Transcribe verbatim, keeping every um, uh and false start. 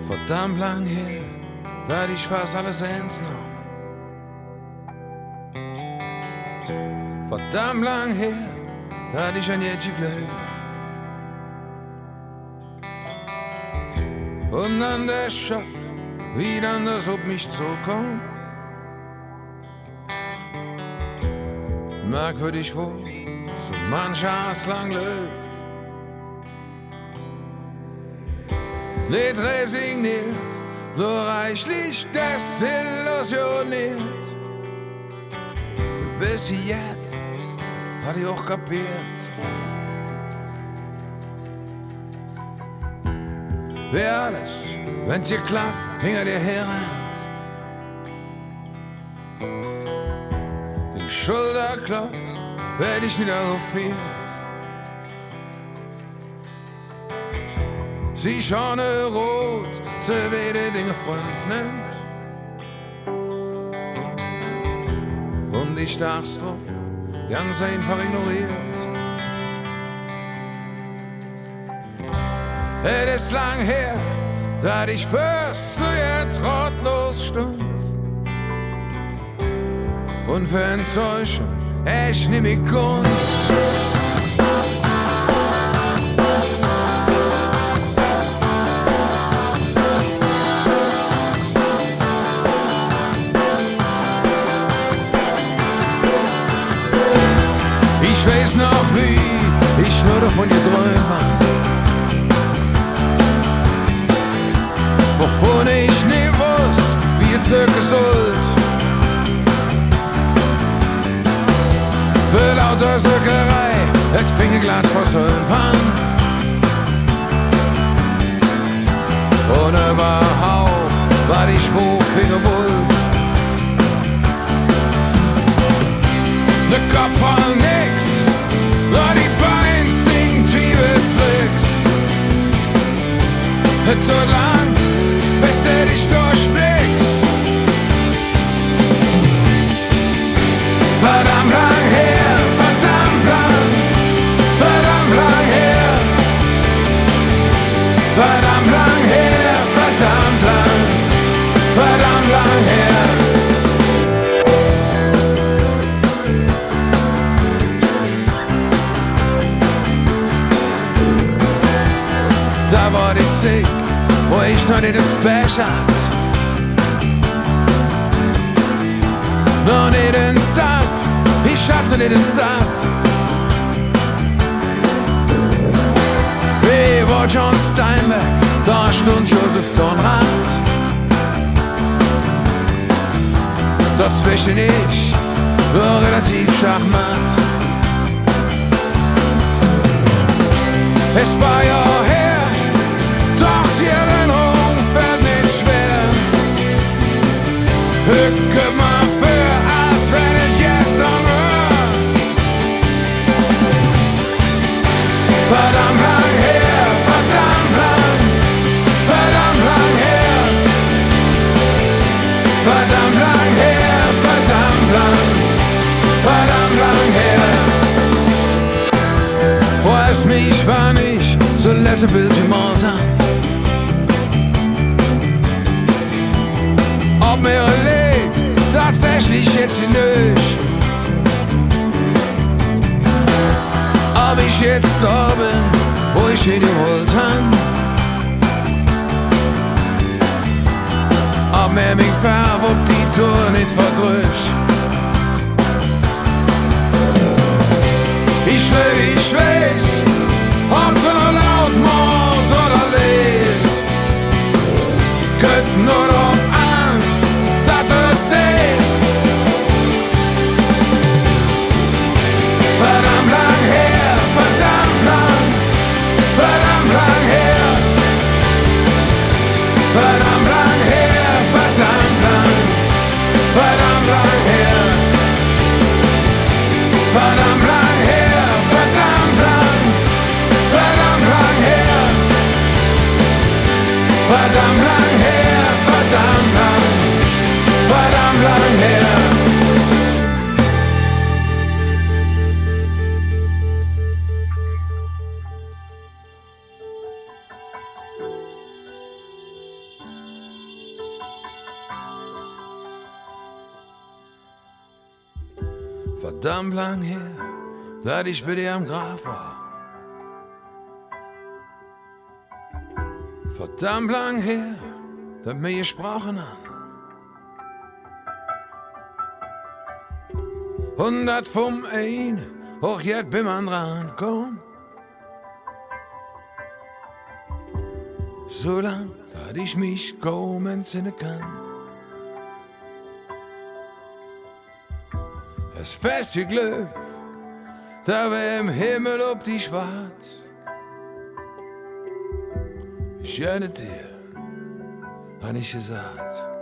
Verdammt lang her, da ich fast alles ernst noch. Verdammt lang her, da ich an jetzt geglaubt. Und dann der Schock, wie dann das auf mich zukommt. Merkwürdig wohl, so mancher Hass lang läuft. Nicht resigniert, nur reichlich desillusioniert. Bis jetzt hat ich auch kapiert. Wer alles, wenn's dir klappt, hinter dir herrennt. Den Schulterklopf werd ich nicht auffiert. Sie schon rot, so wie die Dinge Freund nimmt. Und ich dach's drauf, ganz einfach ignoriert. Es ist lang her, da ich fürst zu ihr trottlos stund. Und für Enttäuschung echt nimm ich Grund. Ich weiß noch wie, ich nur davon geträumt. Wovon ich nie wusste, wie ihr zirke sollt. Für lauter Söckerei, et Fingerglas vor Sölpan. Und überhaupt war ich wo Fingerwulst. Ne Kopf voll nix, nur die paar instinktive Tricks. Et tut lang, bis du dich durchblickst. Verdammt lang her, verdammt lang, verdammt lang her. Verdammt lang her, verdammt lang, verdammt lang her. Da war die Zick, wo ich noch nicht das Pech hat. Noch nicht in Stadt, ich hatte nicht in Satt. Wie war John Steinbeck, da stund Joseph Conrad. Dazwischen ich, war relativ schachmatt. Es war ja her, doch die Erinnerung fällt nicht schwer. Hücke mal für, als wenn es gestern war. Verdammt lang her, verdammt lang, verdammt lang her. Verdammt lang her, verdammt lang, verdammt lang her. Vorerst mich war nicht so letzte Bild gemalt haben. Ob mir erlebt, tatsächlich jetzt nicht. Ob ich jetzt da bin, wo ich ihn geholt hab. Ob mir mich fahr, ob die Tour nicht verdrückt. Ich lebe, ich weiß, ob du noch laut machst oder liest. Könnt nur noch an, dass du das. Verdammt lang her, verdammt lang, verdammt lang her. Verdammt lang her, verdammt lang, verdammt lang her. Verdammt lang her, verdammt lang, verdammt lang her. Verdammt lang her, verdammt lang, verdammt lang her. verdammt lang her, dass ich bei dir am Grab war. Verdammt lang her, dass wir gesprochen haben. Und dat vom einen auch jetzt beim anderen komm. So lang, dass ich mich kaum entsinnen kann. Es feste Glück, da wär im Himmel ob die schwarz. Ich gönne dir, han ich gesagt.